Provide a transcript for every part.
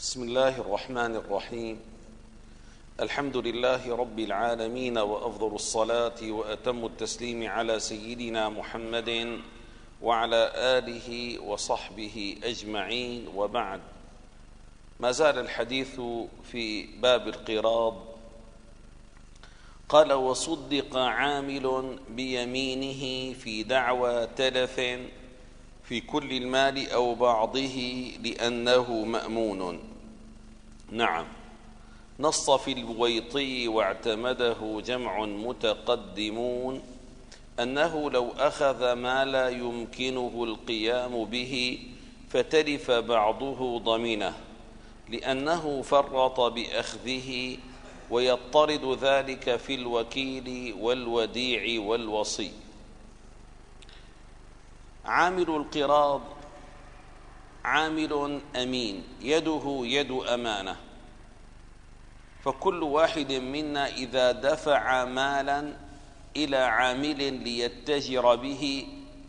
بسم الله الرحمن الرحيم. الحمد لله رب العالمين، وأفضل الصلاة وأتم التسليم على سيدنا محمد وعلى آله وصحبه أجمعين، وبعد. ما زال الحديث في باب القراض. قال: وصدق عامل بيمينه في دعوى تلف في كل المال أو بعضه لأنه مأمون. نعم، نص في البويطي واعتمده جمع متقدمون أنه لو أخذ ما لا يمكنه القيام به فتلف بعضه ضمنه، لأنه فرط بأخذه، ويضطرد ذلك في الوكيل والوديع والوصي. عامل القراض عامل أمين، يده يد أمانة، فكل واحد منا إذا دفع مالا إلى عامل ليتجر به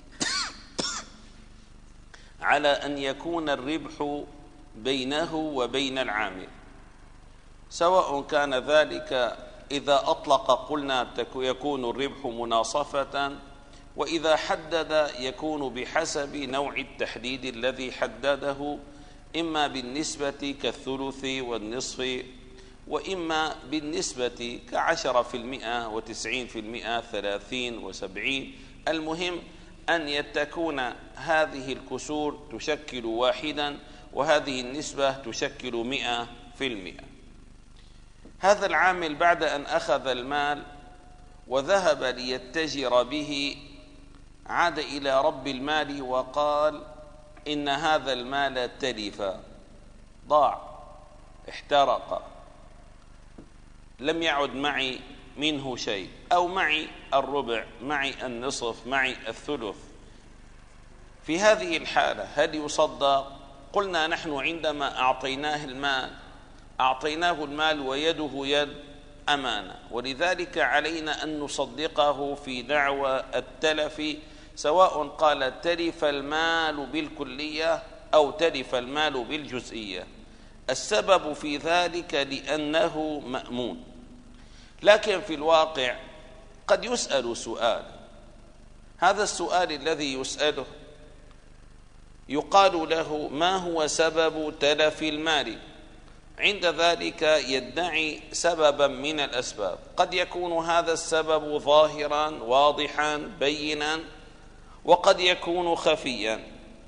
على أن يكون الربح بينه وبين العامل، سواء كان ذلك إذا أطلق قلنا يكون الربح مناصفة، وإذا حدد يكون بحسب نوع التحديد الذي حدده، إما بالنسبة كالثلث والنصف، وإما بالنسبة ك10% و90%، 30 و70. المهم أن تكون هذه الكسور تشكل واحدا، وهذه النسبة تشكل 100%. هذا العامل بعد أن أخذ المال وذهب ليتجر به، عاد إلى رب المال وقال: إن هذا المال تلف، ضاع، احترق، لم يعد معي منه شيء، أو معي الربع، معي النصف، معي الثلث. في هذه الحالة هل يصدق؟ قلنا نحن عندما أعطيناه المال ويده يد أمانة، ولذلك علينا أن نصدقه في دعوى التلف، سواء قال تلف المال بالكلية أو تلف المال بالجزئية. السبب في ذلك لأنه مأمون. لكن في الواقع قد يسأل سؤال، هذا السؤال الذي يسأله يقال له: ما هو سبب تلف المال؟ عند ذلك يدعي سببا من الأسباب، قد يكون هذا السبب ظاهرا واضحا بينا، وقد يكون خفيا.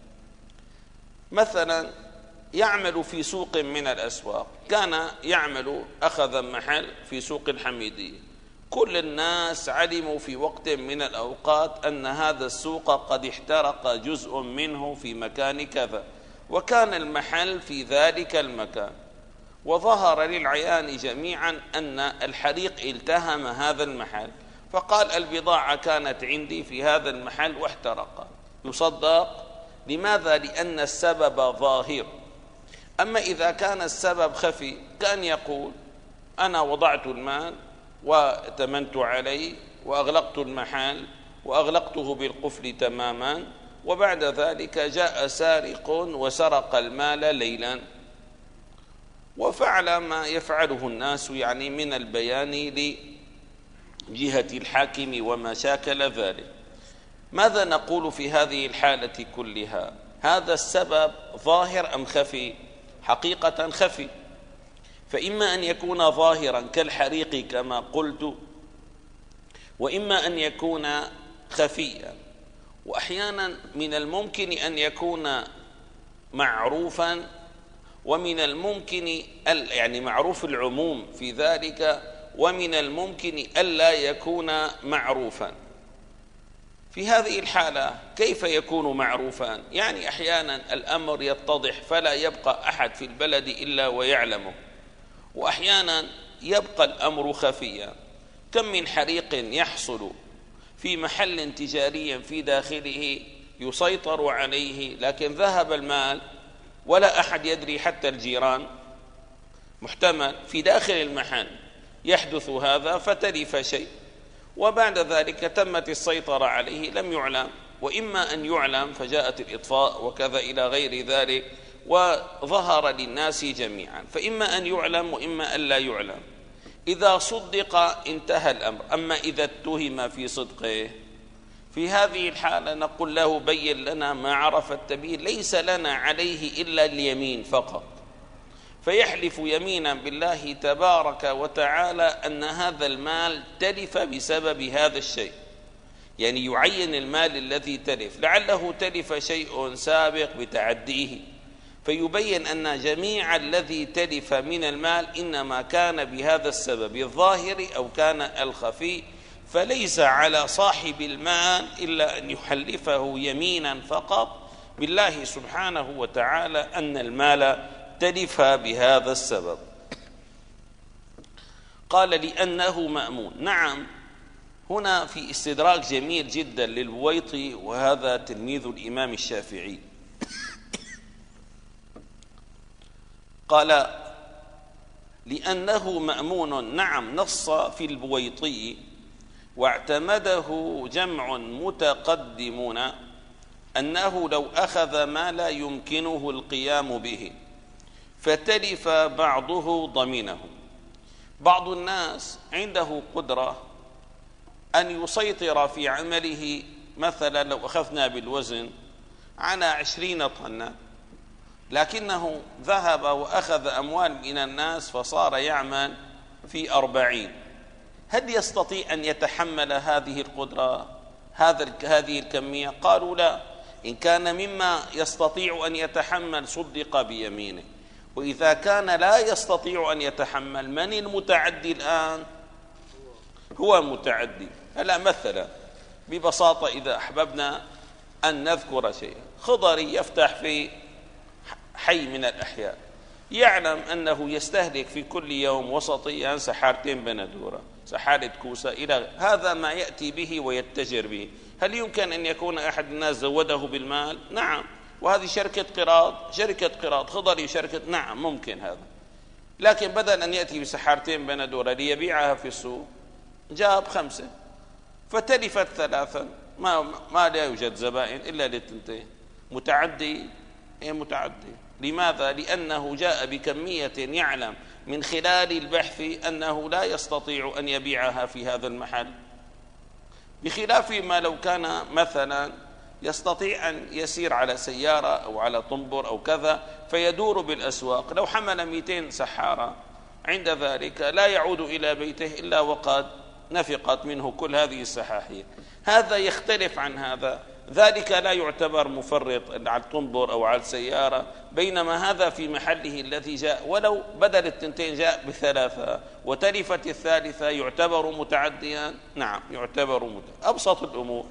مثلا يعمل في سوق من الأسواق، كان يعمل، أخذ محل في سوق الحميدية، كل الناس علموا في وقت من الأوقات أن هذا السوق قد احترق جزء منه في مكان كذا، وكان المحل في ذلك المكان، وظهر للعيان جميعا أن الحريق التهم هذا المحل، فقال: البضاعة كانت عندي في هذا المحل واحترق. يصدق؟ لماذا؟ لأن السبب ظاهر. أما إذا كان السبب خفي، كان يقول: أنا وضعت المال واتمنت عليه وأغلقت المحل وأغلقته بالقفل تماما، وبعد ذلك جاء سارق وسرق المال ليلا، وفعل ما يفعله الناس من البيان لجهة الحاكم وما شاكل ذلك. ماذا نقول في هذه الحالة كلها؟ هذا السبب ظاهر أم خفي؟ حقيقة خفي، فإما أن يكون ظاهرا كالحريق كما قلت، وإما أن يكون خفيا. وأحيانا من الممكن أن يكون معروفا، ومن الممكن معروف العموم في ذلك، ومن الممكن ألا يكون معروفا. في هذه الحالة كيف يكون معروفا؟ أحيانا الأمر يتضح فلا يبقى أحد في البلد إلا ويعلمه، وأحيانا يبقى الأمر خفيا. كم من حريق يحصل في محل تجاري في داخله يسيطر عليه، لكن ذهب المال ولا أحد يدري، حتى الجيران. محتمل في داخل المحل يحدث هذا فتلف شيء، وبعد ذلك تمت السيطرة عليه، لم يعلم، وإما أن يعلم فجاءت الإطفاء وكذا إلى غير ذلك، وظهر للناس جميعا، فإما أن يعلم وإما أن لا يعلم. إذا صدق انتهى الأمر. أما إذا اتهم في صدقه، في هذه الحالة نقول له بين لنا ما عرف التبيين، ليس لنا عليه إلا اليمين فقط، فيحلف يمينا بالله تبارك وتعالى أن هذا المال تلف بسبب هذا الشيء، يعني يعين المال الذي تلف، لعله تلف شيء سابق بتعديه، فيبين أن جميع الذي تلف من المال إنما كان بهذا السبب الظاهر أو كان الخفي، فليس على صاحب المال إلا أن يحلفه يمينا فقط بالله سبحانه وتعالى أن المال تلف بهذا السبب. قال لأنه مأمون. نعم، هنا في استدراك جميل جدا للبويطي، وهذا تلميذ الإمام الشافعي. قال لأنه مأمون. نعم، نص في البويطي واعتمده جمع متقدمون أنه لو أخذ ما لا يمكنه القيام به فتلف بعضه ضمنه. بعض الناس عنده قدرة أن يسيطر في عمله، مثلا لو أخذنا بالوزن على 20 طنا، لكنه ذهب وأخذ أموال من الناس فصار يعمل في 40، هل يستطيع أن يتحمل هذه القدرة، هذه الكمية؟ قالوا لا. إن كان مما يستطيع أن يتحمل صدق بيمينه، وإذا كان لا يستطيع أن يتحمل، من المتعدي الآن؟ هو المتعدي. هلا مثلا ببساطة إذا أحببنا أن نذكر شيئا، خضري يفتح في حي من الأحياء، يعلم أنه يستهلك في كل يوم وسطيا سحارتين بندورة، سحارة كوسة، إلى هذا ما يأتي به ويتجر به. هل يمكن أن يكون أحد الناس زوده بالمال؟ نعم. وهذه شركة قراض خضري شركة، نعم ممكن هذا، لكن بدل أن يأتي بسحارتين بندورة ليبيعها في السوق جاب 5 فتلفت 3، ما لا يوجد زبائن إلا للتنتين. متعدي. لماذا؟ لأنه جاء بكمية يعلم من خلال البحث أنه لا يستطيع أن يبيعها في هذا المحل، بخلاف ما لو كان مثلا يستطيع أن يسير على سيارة أو على طنبر أو كذا فيدور بالأسواق. لو حمل 200 سحارة عند ذلك لا يعود إلى بيته إلا وقد نفقت منه كل هذه السحاحية. هذا يختلف عن هذا، ذلك لا يعتبر مفرط على الطنبر أو على السيارة، بينما هذا في محله الذي جاء ولو بدل 2 جاء ب3 وتلفت 3 يعتبر متعديا. نعم يعتبر أبسط الأمور.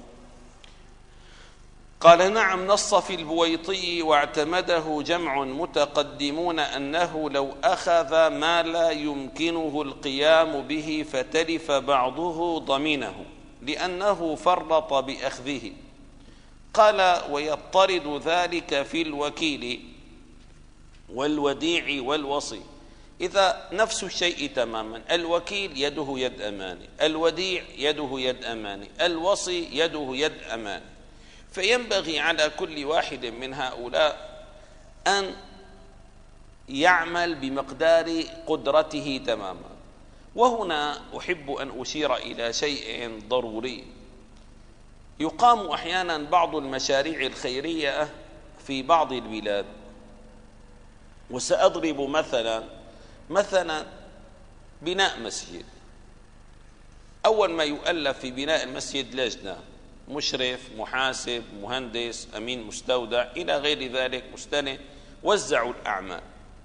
قال نعم، نص في البويطي واعتمده جمع متقدمون أنه لو أخذ ما لا يمكنه القيام به فتلف بعضه ضمنه لأنه فرط بأخذه. قال ويضطرد ذلك في الوكيل والوديع والوصي. إذا نفس الشيء تماما، الوكيل يده يد أماني، الوديع يده يد أماني، الوصي يده يد أماني، فينبغي على كل واحد من هؤلاء أن يعمل بمقدار قدرته تماما. وهنا أحب أن أشير إلى شيء ضروري. يقام أحيانا بعض المشاريع الخيرية في بعض البلاد، وسأضرب مثلا بناء مسجد. أول ما يؤلف في بناء المسجد لجنة، مشرف، محاسب، مهندس، أمين مستودع إلى غير ذلك، مستند، وزعوا الأعمال.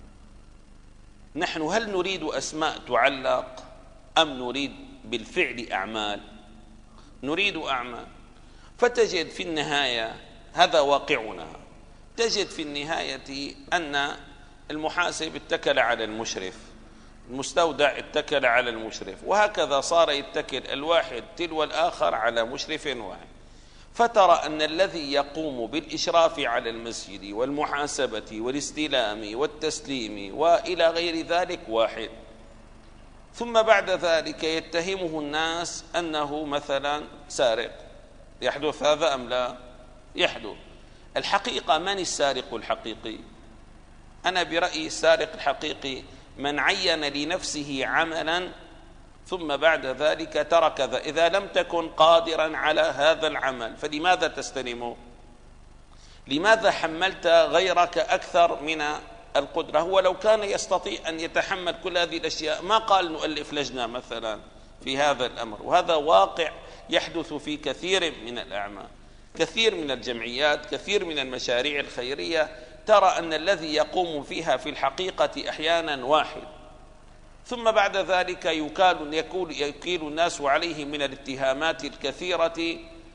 نحن هل نريد أسماء تعلق أم نريد بالفعل أعمال؟ نريد أعمال. فتجد في النهاية، هذا واقعنا، تجد في النهاية أن المحاسب اتكل على المشرف، المستودع اتكل على المشرف، وهكذا صار يتكل الواحد تلو الآخر على مشرف واحد. فترى أن الذي يقوم بالإشراف على المسجد والمحاسبة والاستلام والتسليم وإلى غير ذلك واحد، ثم بعد ذلك يتهمه الناس أنه مثلا سارق. يحدث هذا أم لا؟ يحدث. الحقيقة من السارق الحقيقي؟ أنا برأيي السارق الحقيقي من عين لنفسه عملا ثم بعد ذلك ترك إذا لم تكن قادرا على هذا العمل فلماذا تستلمه؟ لماذا حملت غيرك أكثر من القدرة؟ هو لو كان يستطيع أن يتحمل كل هذه الأشياء ما قال نؤلف لجنة مثلا في هذا الأمر. وهذا واقع يحدث في كثير من الأعمال، كثير من الجمعيات، كثير من المشاريع الخيرية ترى أن الذي يقوم فيها في الحقيقة أحيانا واحد، ثم بعد ذلك يكيل الناس عليه من الاتهامات الكثيرة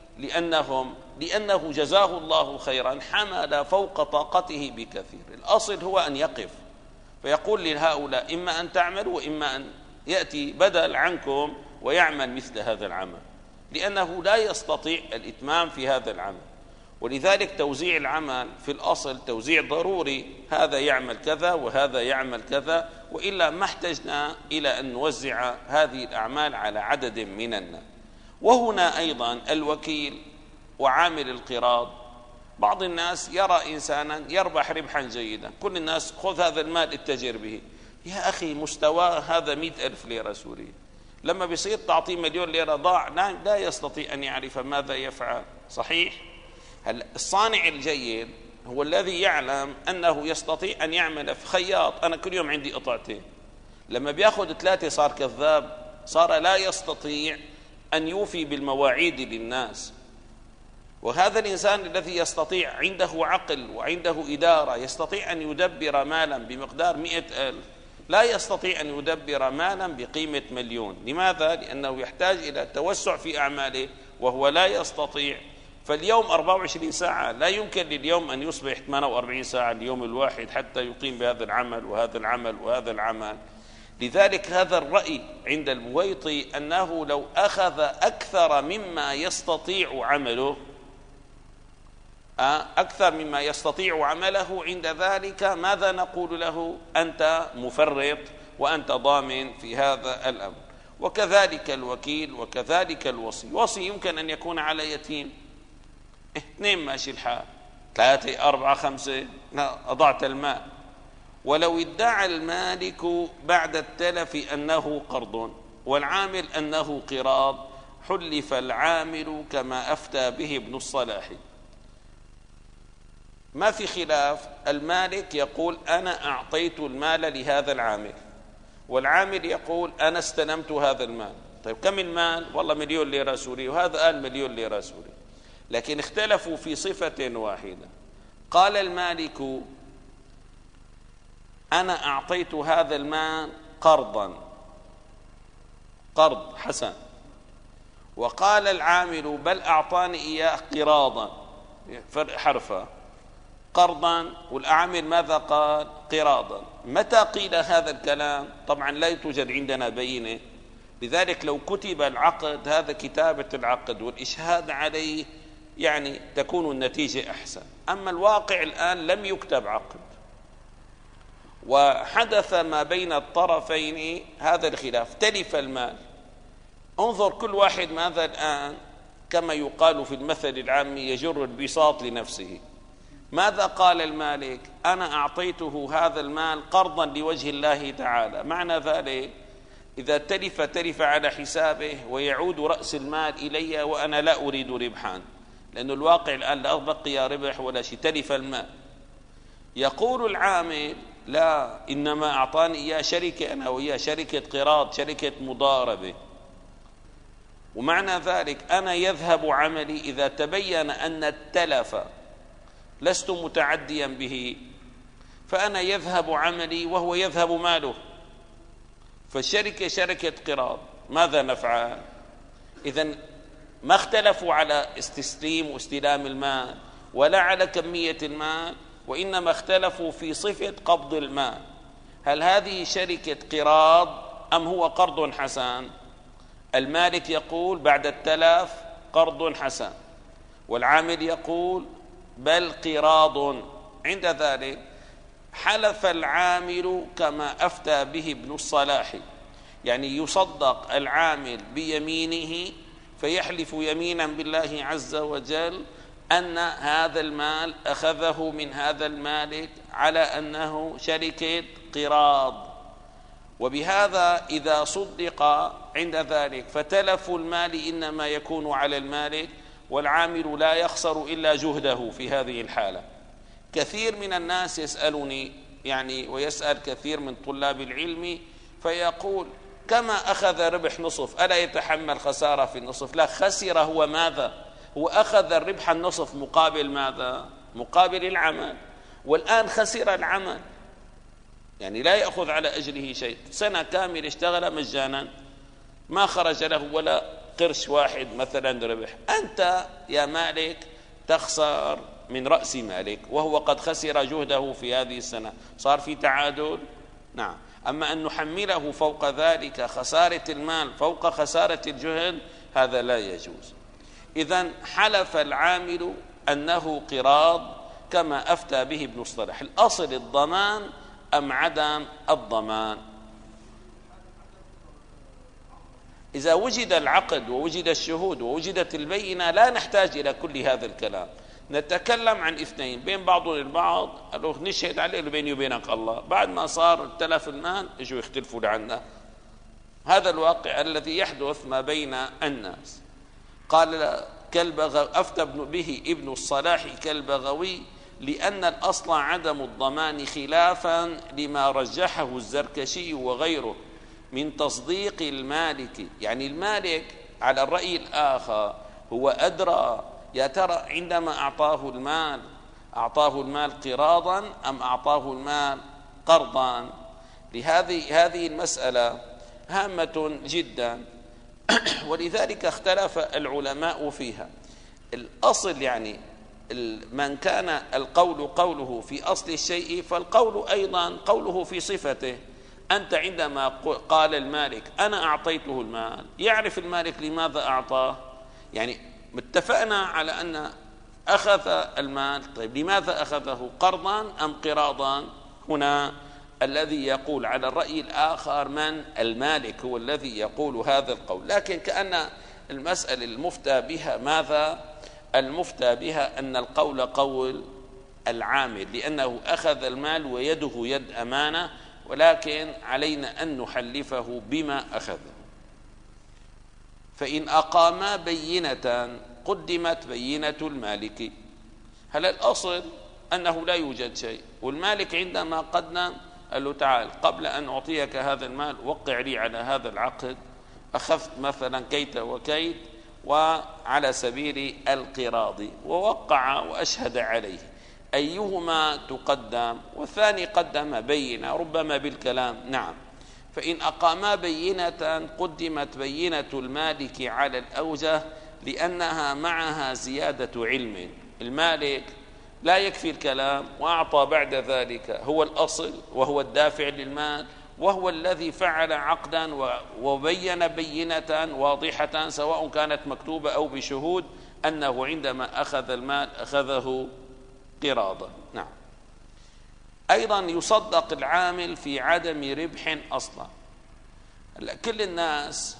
لأنه جزاه الله خيرا حمل فوق طاقته بكثير. الأصل هو أن يقف فيقول لهؤلاء إما أن تعملوا وإما أن يأتي بدل عنكم ويعمل مثل هذا العمل، لأنه لا يستطيع الإتمام في هذا العمل. ولذلك توزيع العمل في الأصل توزيع ضروري، هذا يعمل كذا وهذا يعمل كذا، وإلا ما احتجنا إلى أن نوزع هذه الأعمال على عدد من الناس. وهنا أيضا الوكيل وعامل القراض، بعض الناس يرى إنسانا يربح ربحا جيدا، كل الناس خذ هذا المال اتجر به. يا أخي مستوى هذا 100,000 ليرة سورية، لما بيصير تعطيه 1,000,000 ليرة ضاع، لا يستطيع أن يعرف ماذا يفعل. صحيح؟ الصانع الجيد هو الذي يعلم أنه يستطيع أن يعمل في خياط. أنا كل يوم عندي قطعتين، لما بياخذ 3 صار كذاب، صار لا يستطيع أن يوفي بالمواعيد للناس. وهذا الإنسان الذي يستطيع عنده عقل وعنده إدارة يستطيع أن يدبر مالا بمقدار 100,000 لا يستطيع أن يدبر مالا بقيمة 1,000,000. لماذا؟ لأنه يحتاج إلى توسع في أعماله وهو لا يستطيع. فاليوم 24 ساعة، لا يمكن لليوم أن يصبح 48 ساعة اليوم الواحد حتى يقيم بهذا العمل وهذا العمل وهذا العمل. لذلك هذا الرأي عند البويطي أنه لو أخذ أكثر مما يستطيع عمله عند ذلك ماذا نقول له؟ أنت مفرط وأنت ضامن في هذا الأمر. وكذلك الوكيل وكذلك الوصي. وصي يمكن أن يكون على يتيم، 2 ماشي الحال، 3 4 5 أضعت المال. ولو ادعى المالك بعد التلف أنه قرض والعامل أنه قراض حلف العامل كما أفتى به ابن الصلاح. ما في خلاف، المالك يقول أنا أعطيت المال لهذا العامل، والعامل يقول أنا استلمت هذا المال. طيب كم المال؟ والله 1,000,000 ليرة سورية، وهذا قال 1,000,000 ليرة سورية، لكن اختلفوا في صفة واحدة. قال المالك أنا أعطيت هذا المال قرضا، قرض حسن، وقال العامل بل أعطاني إياه قراضا، فرق حرفة، قرضا والعامل ماذا قال؟ قراضا. متى قيل هذا الكلام؟ طبعا لا توجد عندنا بينة، لذلك لو كتب العقد، هذا كتابة العقد والإشهاد عليه يعني تكون النتيجة أحسن. أما الواقع الآن لم يكتب عقد وحدث ما بين الطرفين هذا الخلاف، تلف المال. انظر كل واحد ماذا الآن، كما يقال في المثل العامي يجر البساط لنفسه. ماذا قال المالك؟ أنا أعطيته هذا المال قرضا لوجه الله تعالى. معنى ذلك إذا تلف على حسابه ويعود رأس المال إلي وأنا لا أريد ربحا، لأن الواقع الآن لا بقي ربح ولا شيء، تلف المال. يقول العامل لا، إنما أعطاني إياه شركة، أنا وإياه شركة قراض، شركة مضاربة. ومعنى ذلك أنا يذهب عملي إذا تبين أن التلف لست متعديا به، فأنا يذهب عملي وهو يذهب ماله. فالشركة شركة قراض، ماذا نفعل؟ إذن ما اختلفوا على استسليم واستلام المال ولا على كمية المال، وإنما اختلفوا في صفة قبض المال. هل هذه شركة قراض أم هو قرض حسن؟ المالك يقول بعد التلف قرض حسن، والعامل يقول بل قراض. عند ذلك حلف العامل كما أفتى به ابن الصلاح، يعني يصدق العامل بيمينه فيحلف يمينا بالله عز وجل أن هذا المال أخذه من هذا المالك على أنه شركة قراض، وبهذا إذا صدق عند ذلك فتلف المال إنما يكون على المالك، والعامل لا يخسر إلا جهده في هذه الحالة. كثير من الناس يسألني ويسأل كثير من طلاب العلم فيقول: كما أخذ ربح نصف ألا يتحمل خسارة في النصف؟ لا، خسر هو ماذا؟ هو أخذ الربح النصف مقابل ماذا؟ مقابل العمل، والآن خسر العمل، لا يأخذ على أجله شيء. سنة كاملة اشتغل مجانا ما خرج له ولا قرش واحد مثلا ربح. أنت يا مالك تخسر من رأس مالك وهو قد خسر جهده في هذه السنة، صار في تعادل؟ نعم. أما أن نحمله فوق ذلك خسارة المال فوق خسارة الجهد هذا لا يجوز. إذن حلف العامل أنه قراض كما أفتى به ابن الصلاح. الأصل الضمان أم عدم الضمان؟ إذا وجد العقد ووجد الشهود ووجدت البينة لا نحتاج إلى كل هذا الكلام، نتكلم عن اثنين بين بعضهم البعض، قالوا نشهد عليه بيني وبينك الله، بعد ما صار تلف المال اجوا يختلفوا لعنا. هذا الواقع الذي يحدث ما بين الناس. قال أفتى به ابن الصلاح كالبغوي لأن الأصل عدم الضمان خلافا لما رجحه الزركشي وغيره من تصديق المالك. المالك على الرأي الآخر هو أدرى، يا ترى عندما أعطاه المال قراضا أم أعطاه المال قرضا. هذه المسألة هامة جدا، ولذلك اختلف العلماء فيها. الأصل من كان القول قوله في أصل الشيء فالقول أيضا قوله في صفته. أنت عندما قال المالك أنا أعطيته المال، يعرف المالك لماذا أعطاه، اتفقنا على أن أخذ المال، طيب لماذا أخذه؟ قرضا أم قراضا؟ هنا الذي يقول على الرأي الآخر من المالك هو الذي يقول هذا القول، لكن كأن المسألة المفتى بها ماذا؟ المفتى بها أن القول قول العامل، لأنه أخذ المال ويده يد أمانة، ولكن علينا أن نحلفه بما أخذه. فإن أقاما بينة قدمت بينة المالك. هل الأصل أنه لا يوجد شيء، والمالك عندما قدم قال له تعال قبل أن أعطيك هذا المال وقع لي على هذا العقد، أخذت مثلا كيت وكيت وعلى سبيل القراض، ووقع وأشهد عليه، أيهما تقدم؟ والثاني قدم بينة ربما بالكلام. نعم. فإن أقاما بينة قدمت بينة المالك على الأوجه لأنها معها زيادة علم. المالك لا يكفي الكلام وأعطى بعد ذلك، هو الأصل وهو الدافع للمال، وهو الذي فعل عقدا وبين بينة واضحة سواء كانت مكتوبة أو بشهود أنه عندما أخذ المال أخذه قراضا. نعم. أيضا يصدق العامل في عدم ربح أصلا. كل الناس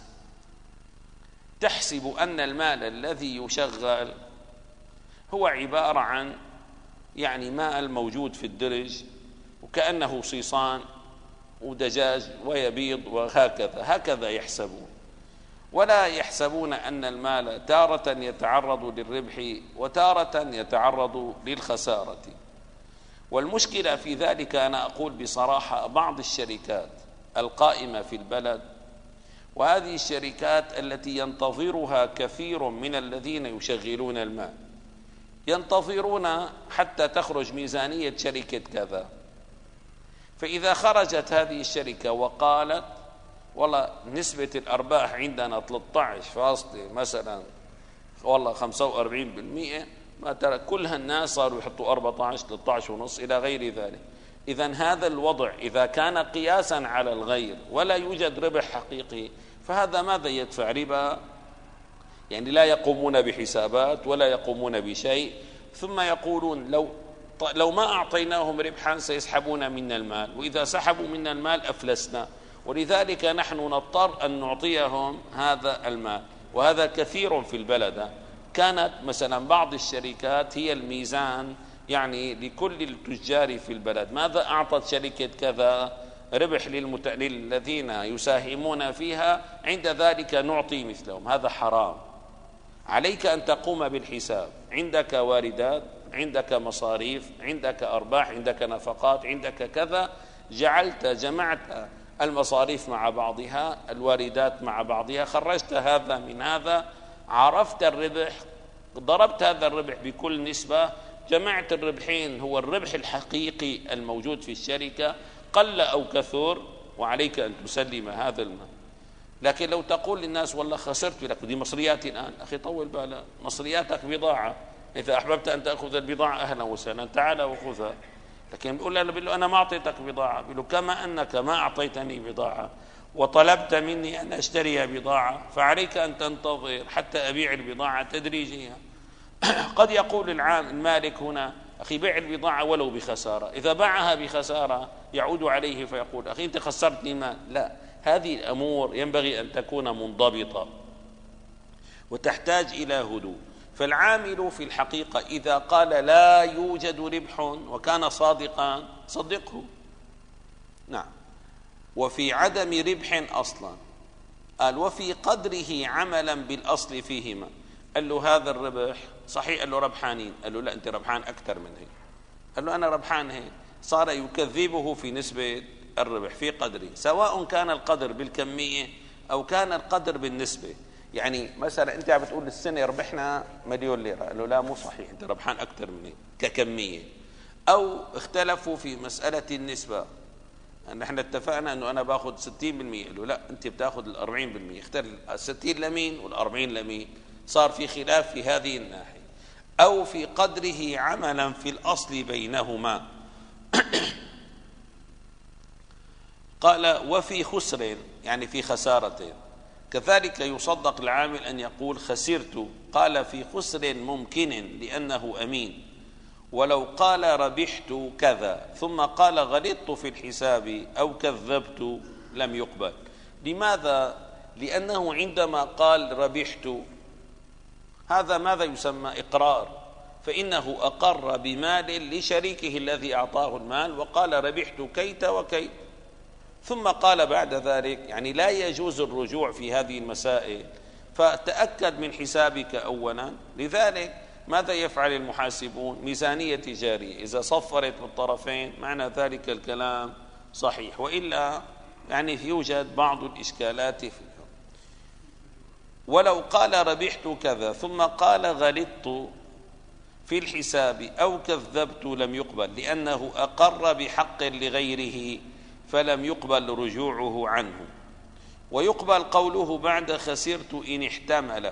تحسب أن المال الذي يشغل هو عبارة عن مال موجود في الدرج وكأنه صيصان ودجاج ويبيض هكذا يحسبون، ولا يحسبون أن المال تارة يتعرض للربح وتارة يتعرض للخسارة. والمشكلة في ذلك أنا أقول بصراحة بعض الشركات القائمة في البلد، وهذه الشركات التي ينتظرها كثير من الذين يشغلون المال، ينتظرون حتى تخرج ميزانية شركة كذا، فإذا خرجت هذه الشركة وقالت والله نسبة الأرباح عندنا 13 مثلا والله 45%، ما ترى كل هالناس صاروا يحطوا 14 13.5 إلى غير ذلك. إذن هذا الوضع إذا كان قياسا على الغير ولا يوجد ربح حقيقي فهذا ماذا يدفع؟ ربا. لا يقومون بحسابات ولا يقومون بشيء، ثم يقولون لو ما أعطيناهم ربحا سيسحبون منا المال، وإذا سحبوا منا المال أفلسنا، ولذلك نحن نضطر أن نعطيهم هذا المال. وهذا كثير في البلد، كانت مثلا بعض الشركات هي الميزان يعني لكل التجار في البلد، ماذا أعطت شركة كذا ربح للذين يساهمون فيها، عند ذلك نعطي مثلهم. هذا حرام. عليك أن تقوم بالحساب، عندك واردات، عندك مصاريف، عندك أرباح، عندك نفقات، عندك كذا، جمعت المصاريف مع بعضها، الواردات مع بعضها، خرجت هذا من هذا، عرفت الربح، ضربت هذا الربح بكل نسبة، جمعت الربحين، هو الربح الحقيقي الموجود في الشركة قل أو كثر، وعليك أن تسلم هذا المال. لكن لو تقول للناس والله خسرت لك، دي مصرياتي الآن، أخي طول بالك، مصرياتك بضاعة، إذا أحببت أن تأخذ البضاعة أهلا وسهلا، تعال وخذها. لكن بيقول له أنا ما أعطيتك بضاعة، بيقول له كما أنك ما أعطيتني بضاعة وطلبت مني أن أشتري بضاعة، فعليك أن تنتظر حتى أبيع البضاعة تدريجيا. قد يقول المالك هنا أخي بيع البضاعة ولو بخسارة، إذا باعها بخسارة يعود عليه فيقول أخي أنت خسرتني مال. لا، هذه الأمور ينبغي أن تكون منضبطة وتحتاج إلى هدوء. فالعامل في الحقيقة إذا قال لا يوجد ربح وكان صادقا صدقه. نعم. وفي عدم ربح أصلا، قال وفي قدره عملا بالأصل فيهما. قال له هذا الربح صحيح، قال له ربحانين، قال له لا أنت ربحان أكثر من هيك، قال له أنا ربحان هيك، صار يكذبه في نسبة الربح في قدره، سواء كان القدر بالكمية أو كان القدر بالنسبة. يعني مثلا أنت عم بتقول السنة ربحنا مليون ليرة، قال له لا مو صحيح، أنت ربحان أكثر من هيك ككمية. أو اختلفوا في مسألة النسبة، نحن اتفقنا أنه أنا باخذ 60%، قال له لا أنت بتاخذ 40%، اختلف 60 لمين وال40 لمين، صار في خلاف في هذه الناحية. أو في قدره عملا في الأصل بينهما. قال وفي خسر، يعني في خسارة، كذلك يصدق العامل أن يقول خسرت. قال في خسر ممكن لأنه أمين، ولو قال ربحت كذا ثم قال غلطت في الحساب أو كذبت لم يقبل. لماذا؟ لأنه عندما قال ربحت هذا ماذا يسمى؟ إقرار، فإنه أقر بمال لشريكه الذي أعطاه المال وقال ربحت كيت وكيت، ثم قال بعد ذلك يعني لا يجوز الرجوع في هذه المسائل، فتأكد من حسابك أولا. لذلك ماذا يفعل المحاسبون؟ ميزانية تجارية، إذا صفرت بالطرفين معنى ذلك الكلام صحيح، وإلا يعني يوجد بعض الإشكالات فيه. ولو قال ربحت كذا ثم قال غلطت في الحساب أو كذبت لم يقبل، لأنه أقر بحق لغيره فلم يقبل رجوعه عنه. ويقبل قوله بعد خسرت إن احتمل،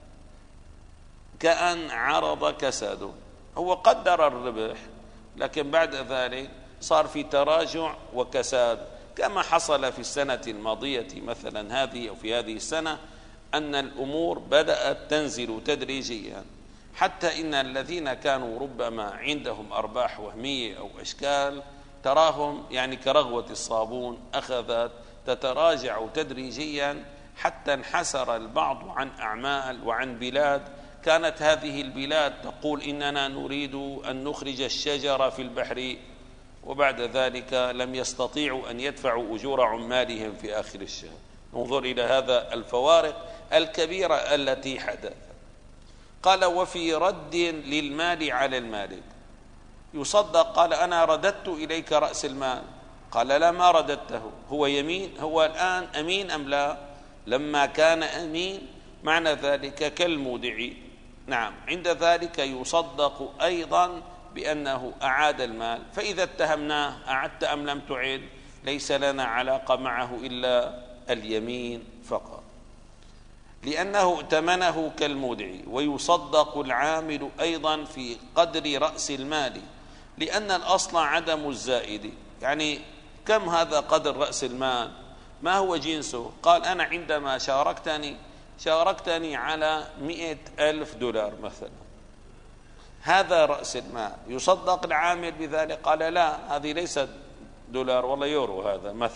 كأن عرض كساده، هو قدر الربح لكن بعد ذلك صار في تراجع وكساد، كما حصل في السنة الماضية مثلا هذه أو في هذه السنة، أن الأمور بدأت تنزل تدريجيا، حتى إن الذين كانوا ربما عندهم أرباح وهمية أو أشكال تراهم يعني كرغوة الصابون أخذت تتراجع تدريجيا، حتى انحسر البعض عن أعمال وعن بلاد كانت هذه البلاد تقول إننا نريد أن نخرج الشجر في البحر، وبعد ذلك لم يستطيعوا أن يدفعوا أجور عمالهم في آخر الشهر. انظر إلى هذا الفوارق الكبيرة التي حدثت. قال وفي رد للمال على المالك يصدق. قال أنا رددت إليك رأس المال، قال لا ما رددته، هو يمين، هو الآن أمين أم لا؟ لما كان أمين معنى ذلك كالمودع. نعم، عند ذلك يصدق أيضا بأنه أعاد المال. فإذا اتهمناه أعدت أم لم تعد ليس لنا علاقة معه إلا اليمين فقط، لأنه ائتمنه كالمودع. ويصدق العامل أيضا في قدر رأس المال، لأن الأصل عدم الزائد. يعني كم هذا قدر رأس المال؟ ما هو جنسه؟ قال أنا عندما شاركتني على 100,000 دولار مثلا، هذا رأس المال. يصدق العامل بذلك؟ قال لا، هذه ليست دولار والله يورو هذا مثلا،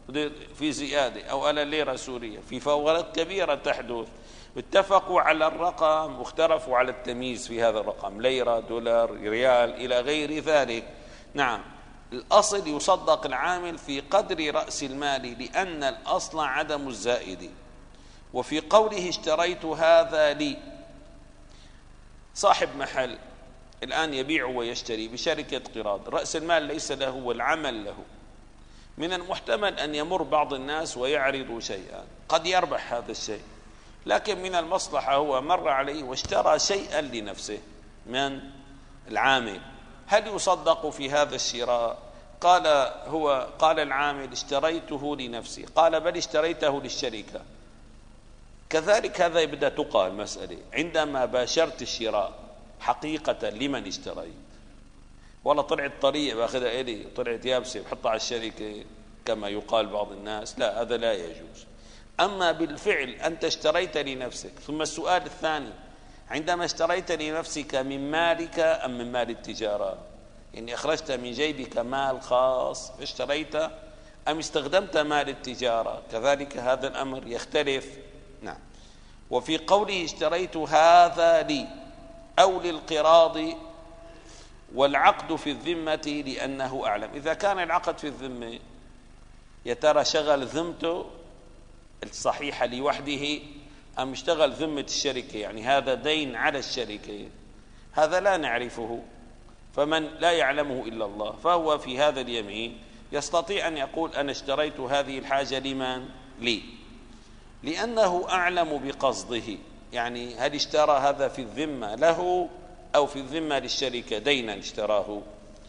في زيادة، أو على ليرة سورية، في فوارق كبيرة تحدث. اتفقوا على الرقم واختلفوا على التمييز في هذا الرقم، ليرة، دولار، ريال، إلى غير ذلك. نعم، الأصل يصدق العامل في قدر رأس المال، لأن الأصل عدم الزائد. وفي قوله اشتريت هذا لي، صاحب محل الآن يبيع ويشتري بشركة قراض، رأس المال ليس له والعمل له. من المحتمل أن يمر بعض الناس ويعرضوا شيئا، قد يربح هذا الشيء، لكن من المصلحة هو مر عليه واشترى شيئا لنفسه من العامل. هل يصدق في هذا الشراء؟ قال العامل اشتريته لنفسي، قال بل اشتريته للشركة. كذلك هذا يبدأ تقال مسألة عندما باشرت الشراء حقيقة لمن اشتريت؟ والله طلعت طرية باخذها إلي، طلعت يابسة بحطها على الشركة كما يقال بعض الناس، لا، هذا لا يجوز. أما بالفعل أنت اشتريت لنفسك. ثم السؤال الثاني، عندما اشتريت لنفسك من مالك أم من مال التجارة؟ يعني أخرجت من جيبك مال خاص فاشتريت، أم استخدمت مال التجارة؟ كذلك هذا الأمر يختلف. نعم. وفي قوله اشتريت هذا لي أو للقراض، والعقد في الذمة لأنه أعلم. إذا كان العقد في الذمة، يا ترى شغل ذمته الصحيحة لوحده أم اشتغل ذمة الشركة؟ يعني هذا دين على الشركة، هذا لا نعرفه، فمن لا يعلمه إلا الله. فهو في هذا اليمين يستطيع أن يقول أنا اشتريت هذه الحاجة لمن؟ لي، لأنه أعلم بقصده. يعني هل اشترى هذا في الذمة له أو في الذمة للشركة، دينا اشتراه.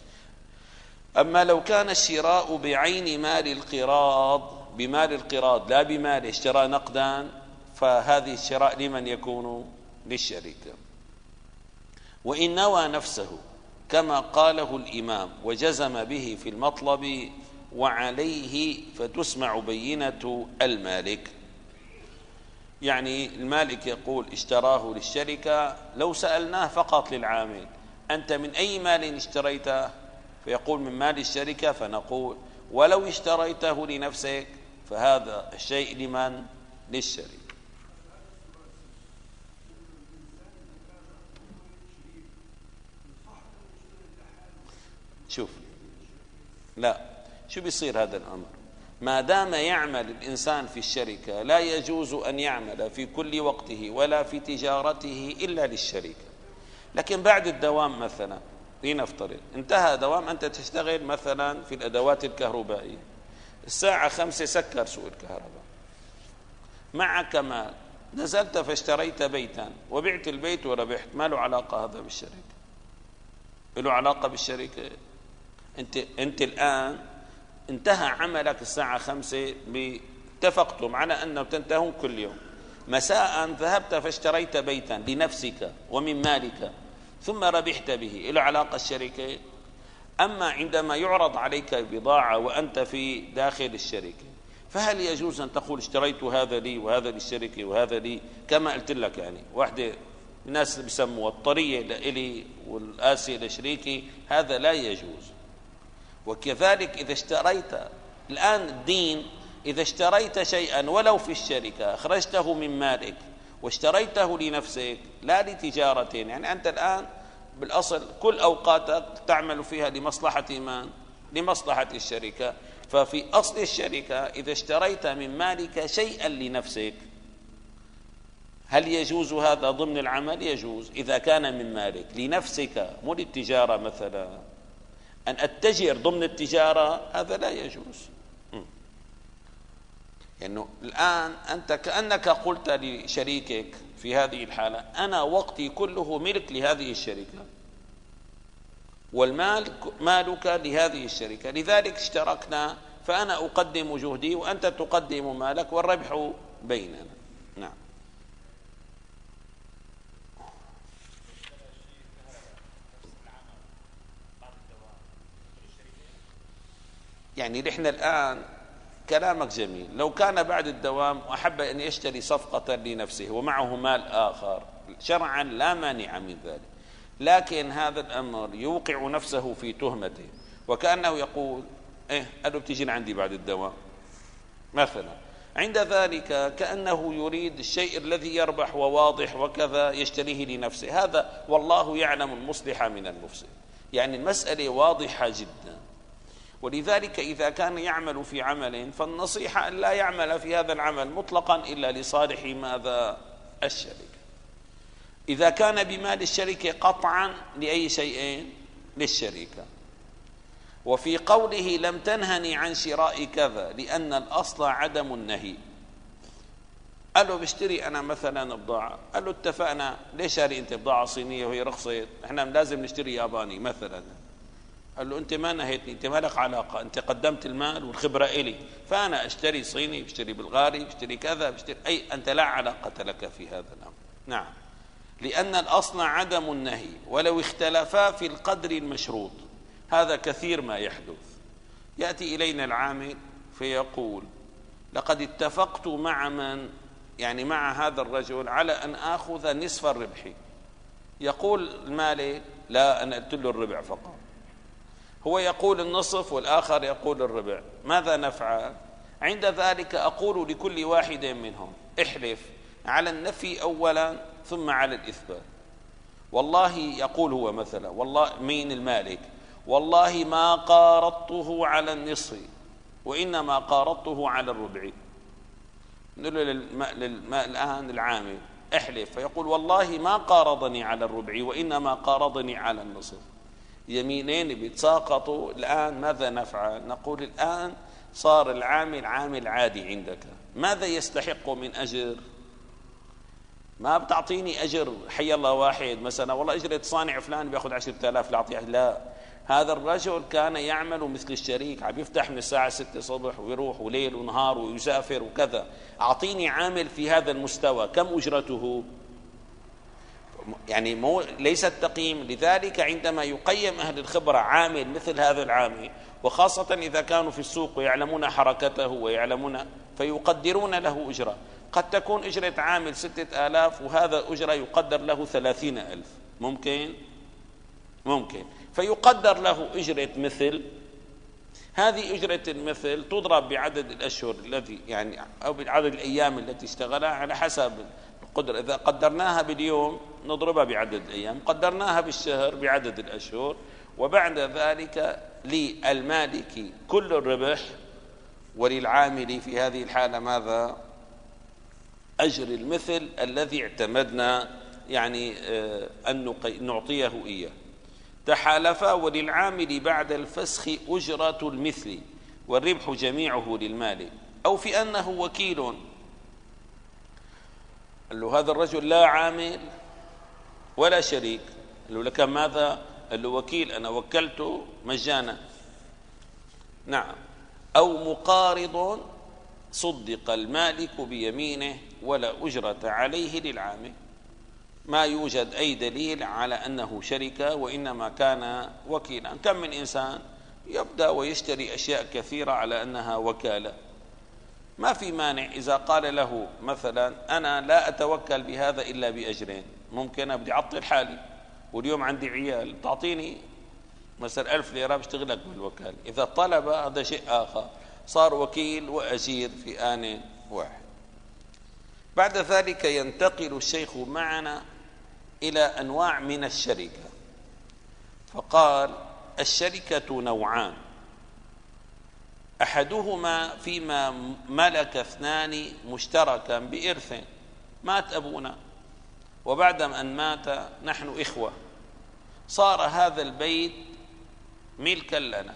أما لو كان الشراء بعين مال القراض، بمال القراض لا بمال، اشترى نقدا، فهذه الشراء لمن يكون؟ للشركة. وإن نوى نفسه كما قاله الإمام وجزم به في المطلب وعليه فتسمع بينة المالك. يعني المالك يقول اشتراه للشركة، لو سألناه فقط للعامل أنت من أي مال اشتريته؟ فيقول من مال الشركة، فنقول ولو اشتريته لنفسك فهذا الشيء لمن؟ للشركة. شوف، لا، شو بيصير هذا الأمر؟ ما دام يعمل الإنسان في الشركة لا يجوز أن يعمل في كل وقته ولا في تجارته إلا للشركة. لكن بعد الدوام مثلا، لنفترض انتهى دوام، أنت تشتغل مثلا في الأدوات الكهربائية، الساعة 5 سكر سوق الكهرباء، معك مال، نزلت فاشتريت بيتا وبعت البيت وربحت، ما له علاقة هذا بالشركة؟ له علاقة بالشركة. أنت الآن انتهى عملك الساعة 5، اتفقتم على أنه تنتهون كل يوم، مساء ذهبت فاشتريت بيتا لنفسك ومن مالك ثم ربحت به، له علاقة الشركة؟ أما عندما يعرض عليك بضاعة وأنت في داخل الشركة، فهل يجوز أن تقول اشتريت هذا لي وهذا للشركة وهذا لي؟ كما قلت لك، يعني واحدة الناس بيسموها الطرية لإلي والآسية لشريكي، هذا لا يجوز. وكذلك إذا اشتريت الآن الدين، إذا اشتريت شيئا ولو في الشركة أخرجته من مالك واشتريته لنفسك لا لتجارة، يعني أنت الآن بالأصل كل أوقاتك تعمل فيها لمصلحة من؟ لمصلحة الشركة. ففي أصل الشركة إذا اشتريت من مالك شيئا لنفسك، هل يجوز هذا ضمن العمل؟ يجوز إذا كان من مالك لنفسك، مو للتجارة. مثلا أن أتجر ضمن التجارة هذا لا يجوز. يعني الآن أنت كأنك قلت لشريكك في هذه الحالة أنا وقتي كله ملك لهذه الشركة، والمال مالك لهذه الشركة، لذلك اشتركنا، فأنا أقدم جهدي وأنت تقدم مالك والربح بيننا. نعم. يعني نحن الآن كلامك جميل، لو كان بعد الدوام وأحب أن يشتري صفقة لنفسه ومعه مال آخر شرعا لا مانع من ذلك، لكن هذا الأمر يوقع نفسه في تهمته، وكأنه يقول أنه بتيجي عندي بعد الدوام، مثلا. عند ذلك كأنه يريد الشيء الذي يربح وواضح وكذا يشتريه لنفسه، هذا والله يعلم المصلح من المفسد. يعني المسألة واضحة جدا. ولذلك إذا كان يعمل في عمل فالنصيحة أن لا يعمل في هذا العمل مطلقا إلا لصالح ماذا؟ الشركة. إذا كان بمال الشركة قطعا لأي شيء؟ للشركة. وفي قوله لم تنهني عن شراء كذا لأن الأصل عدم النهي. قال له بشتري أنا مثلا بضاعة، قال له اتفقنا، ليش شاري أنت بضاعة صينية وهي رخصت؟ احنا لازم نشتري ياباني مثلا. قال له أنت ما نهيتني، أنت ما لك علاقة، أنت قدمت المال والخبرة إلي، فأنا أشتري صيني، بشتري بلغاري، بشتري كذا، بشتري أنت لا علاقة لك في هذا الأمر. نعم، لأن الأصل عدم النهي ولو اختلفا في القدر المشروط. هذا كثير ما يحدث. يأتي إلينا العامل فيقول لقد اتفقت مع من، يعني مع هذا الرجل، على أن آخذ نصف الربح. يقول المالك لا، أنا قلت له الربع فقط. هو يقول النصف والآخر يقول الربع. ماذا نفعل؟ عند ذلك أقول لكل واحد منهم احلف على النفي أولا ثم على الإثبات. والله، يقول هو مثلا، والله مين المالك، والله ما قارضته على النصف وإنما قارضته على الربع. نقول الآن العامل احلف، فيقول والله ما قارضني على الربع وإنما قارضني على النصف. يمينين بيتساقطوا. الآن ماذا نفعل؟ نقول الآن صار العامل عامل عادي عندك، ماذا يستحق من أجر؟ ما بتعطيني أجر حي الله واحد مثلا، والله أجرة صانع فلان بيأخذ 10,000 لأعطيه. لا، هذا الرجل كان يعمل مثل الشريك، عم يفتح من الساعة 6 صبح ويروح وليل ونهار ويسافر وكذا. أعطيني عامل في هذا المستوى، كم أجرته؟ يعني ليس التقييم. لذلك عندما يقيم أهل الخبرة عامل مثل هذا العامل، وخاصة إذا كانوا في السوق ويعلمون حركته ويعلمون، فيقدرون له أجرة. قد تكون أجرة عامل 6,000 وهذا أجرة يقدر له 30,000. ممكن فيقدر له أجرة مثل. هذه أجرة المثل تضرب بعدد الأشهر الذي يعني أو بعدد الأيام التي اشتغلها على حسب القدرة. إذا قدرناها باليوم نضربها بعدد الأيام، قدرناها بالشهر بعدد الأشهر. وبعد ذلك للمالك كل الربح، وللعامل في هذه الحالة ماذا؟ أجر المثل الذي اعتمدنا يعني أن نعطيه إياه. تحالفا وللعامل بعد الفسخ أجرة المثل والربح جميعه للمالك، أو في أنه وكيل. قال له هذا الرجل لا عامل ولا شريك. قال له لك ماذا؟ قال له وكيل، أنا وكلته مجانا. نعم. أو مقارض صدق المالك بيمينه ولا أجرة عليه للعامل. ما يوجد أي دليل على أنه شركة وإنما كان وكيلا. كم من إنسان يبدأ ويشتري أشياء كثيرة على أنها وكالة. ما في مانع إذا قال له مثلا أنا لا أتوكل بهذا إلا بأجرين. ممكن أبدي أعطل حالي واليوم عندي عيال، تعطيني مثلا 1000 ليرة بشتغلك بالوكالة. إذا طلب هذا شيء آخر، صار وكيل وأجير في آن واحد. بعد ذلك ينتقل الشيخ معنا إلى أنواع من الشركة، فقال الشركة نوعان: أحدهما فيما ملك اثنان مشتركا بإرث. مات أبونا وبعد أن مات نحن إخوة، صار هذا البيت ملكا لنا،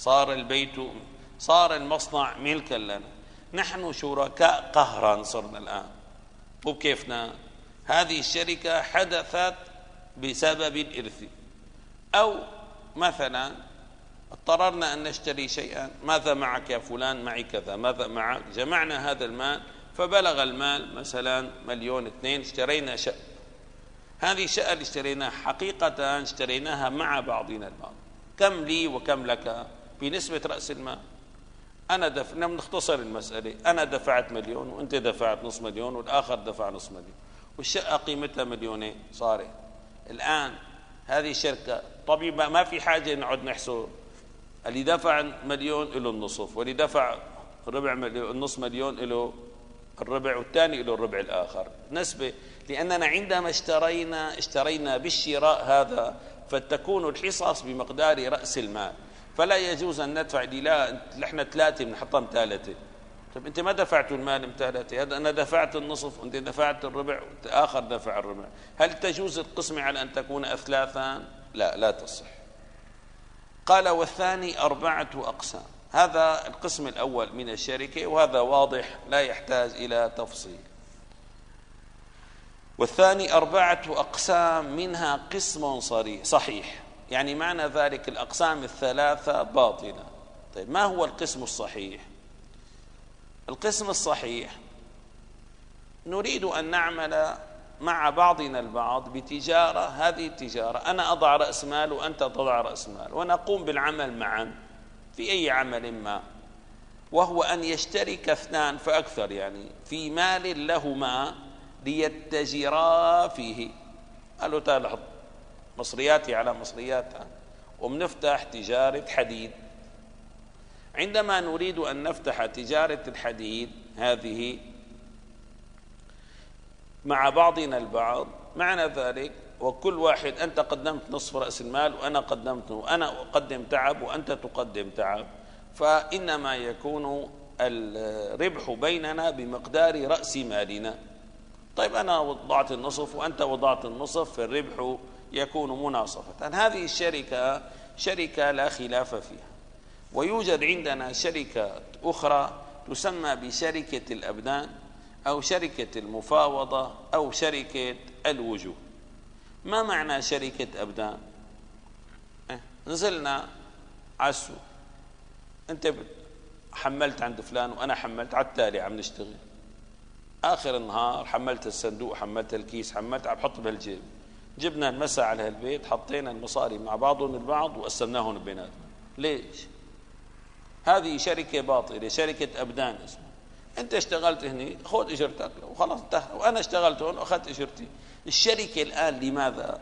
صار المصنع ملكا لنا، نحن شركاء قهرا صرنا الآن. وكيفنا؟ هذه الشركة حدثت بسبب الإرث، أو مثلا اضطررنا أن نشتري شيئا. ماذا معك يا فلان؟ معي كذا. ماذا معك؟ جمعنا هذا المال فبلغ المال مثلا 1,200,000. اشترينا شقة. هذه شقة اللي اشتريناها حقيقة اشتريناها مع بعضنا البعض. كم لي وكم لك بنسبة رأس المال. نختصر المسألة، أنا دفعت 1,000,000 وأنت دفعت نصف مليون والآخر دفع نصف مليون، والشقة قيمتها 2,000,000 صارت. الآن هذه الشركة طبيعي ما في حاجة نقعد نحسب. اللي دفع 1,000,000 له النصف، واللي دفع الربع مليون، النص مليون له الربع، والثاني له الربع الآخر نسبة، لأننا عندما اشترينا بالشراء هذا فتكون الحصص بمقدار رأس المال، فلا يجوز أن ندفع لي لا نحن 3 بنحطها مثالثة. طيب أنت ما دفعت المال مثالثة، هذا أنا دفعت النصف وأنت دفعت الربع آخر دفع الربع، هل تجوز القسمة على أن تكون أثلاثا؟ لا تصح. قال والثاني 4 أقسام. هذا القسم الأول من الشركة، وهذا واضح لا يحتاج إلى تفصيل. والثاني 4 أقسام منها قسم صحيح، يعني معنى ذلك الأقسام 3 باطلة. طيب ما هو القسم الصحيح؟ القسم الصحيح نريد أن نعمل مع بعضنا البعض بتجارة، هذه التجارة أنا أضع رأس مال وأنت تضع رأس مال، ونقوم بالعمل معا في أي عمل ما، وهو أن يشترك 2 فأكثر يعني في مال لهما ليتجرا فيه. قالوا تعال حط مصرياتي على مصرياتها ومنفتح تجارة حديد. عندما نريد أن نفتح تجارة الحديد هذه مع بعضنا البعض، معنى ذلك وكل واحد أنت قدمت نصف رأس المال وأنا قدمته، أنا أقدم تعب وأنت تقدم تعب، فإنما يكون الربح بيننا بمقدار رأس مالنا. طيب أنا وضعت النصف وأنت وضعت النصف، فالربح يكون مناصفة. هذه الشركة شركة لا خلاف فيها. ويوجد عندنا شركة أخرى تسمى بشركة الأبدان أو شركة المفاوضة أو شركة الوجوه. ما معنى شركة أبدان؟ نزلنا على السوق، أنت حملت عند فلان وأنا حملت على التالي، عم نشتغل آخر النهار حملت الصندوق، حملت الكيس، حملت عم بحط بهالجيب، جبنا المساء على هالبيت، حطينا المصاري مع بعضهم البعض وقسمناهم بيناتنا. ليش؟ هذه شركة باطلة، شركة أبدان اسمها. أنت اشتغلت هني خذ إجرتك وخلاص انتهى، وأنا اشتغلت هون وأخذت إجرتي. الشركة الآن لماذا؟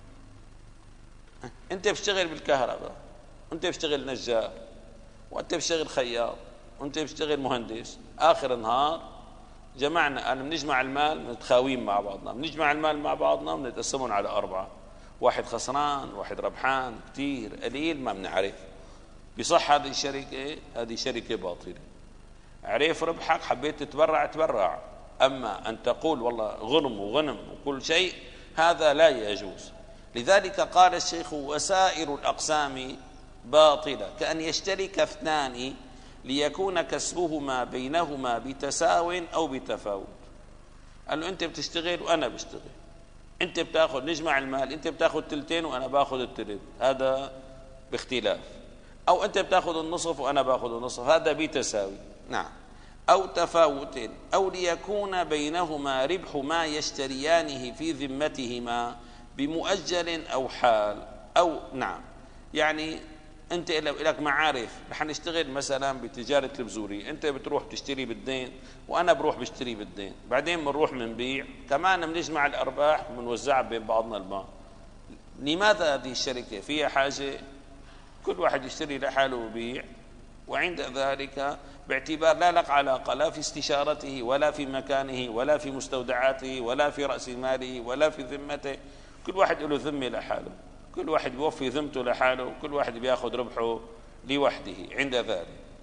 أنت بتشتغل بالكهرباء، وأنت بتشتغل نجار، وأنت بتشتغل خياط، وأنت بتشتغل مهندس. آخر النهار جمعنا، أنا بنجمع المال متخاوين مع بعضنا، بنجمع المال مع بعضنا وبنتقسمهم على 4، واحد خسران واحد ربحان، كتير قليل ما بنعرف. بصح هذه الشركة، هذه شركة باطلة. عرف ربحك حبيت تتبرع تبرع، أما أن تقول والله غنم وغنم وكل شيء، هذا لا يجوز. لذلك قال الشيخ وسائر الأقسام باطلة، كأن يشترك 2 ليكون كسبهما بينهما بتساو أو بتفاوت. قال له أنت بتشتغل وأنا بشتغل، أنت بتأخذ نجمع المال، أنت بتأخذ 2 وأنا بأخذ 1/3، هذا باختلاف. أو أنت بتأخذ النصف وأنا بأخذ النصف، هذا بتساوي. نعم. أو تفاوت، أو ليكون بينهما ربح ما يشتريانه في ذمتهما بمؤجل أو حال، أو نعم، يعني أنت لك معارف، رح نشتغل مثلا بتجارة البزورية، أنت بتروح تشتري بالدين وأنا بروح بشتري بالدين، بعدين بنروح منبيع كمان، بنجمع الأرباح وبنوزعها بين بعضنا البعض. لماذا هذه الشركة فيها حاجة كل واحد يشتري لحاله ويبيع، وعند ذلك باعتبار لا لك علاقة لا في استشارته ولا في مكانه ولا في مستودعاته ولا في رأس ماله ولا في ذمته، كل واحد له ذمة لحاله، كل واحد بيوفي ذمته لحاله، كل واحد بياخذ ربحه لوحده عند ذلك.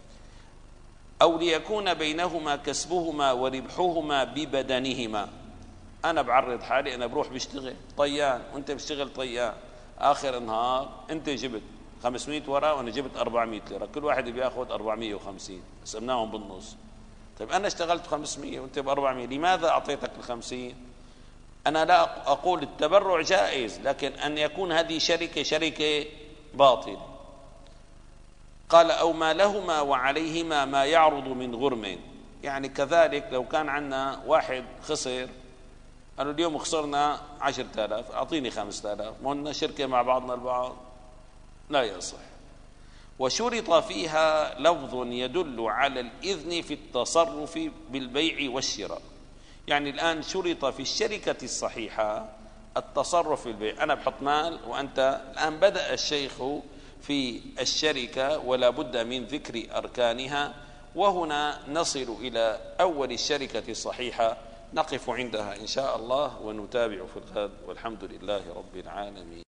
أو ليكون بينهما كسبهما وربحهما ببدنهما. أنا بعرض حالي، أنا بروح بشتغل طيان وأنت بشتغل طيان، آخر النهار أنت جبت 500 ورقة وأنا جبت 400 ليرة، كل واحد بياخذ 450، قسمناهم بالنص. طيب أنا اشتغلت 500 وأنت ب400، لماذا أعطيتك ال50؟ أنا لا أقول التبرع جائز، لكن أن يكون هذه شركة باطلة. قال أو ما لهما وعليهما ما يعرض من غرم، يعني كذلك لو كان عندنا واحد خسر، قالوا اليوم خسرنا 10,000 أعطيني 5,000، ما لنا شركة مع بعضنا البعض، لا يصح. وشرط فيها لفظ يدل على الإذن في التصرف بالبيع والشراء. يعني الآن شرط في الشركة الصحيحة التصرف في البيع، أنا بحط مال وأنت، الآن بدأ الشيخ في الشركة ولا بد من ذكر أركانها وهنا نصل إلى أول الشركة الصحيحة، نقف عندها إن شاء الله ونتابع في الغد، والحمد لله رب العالمين.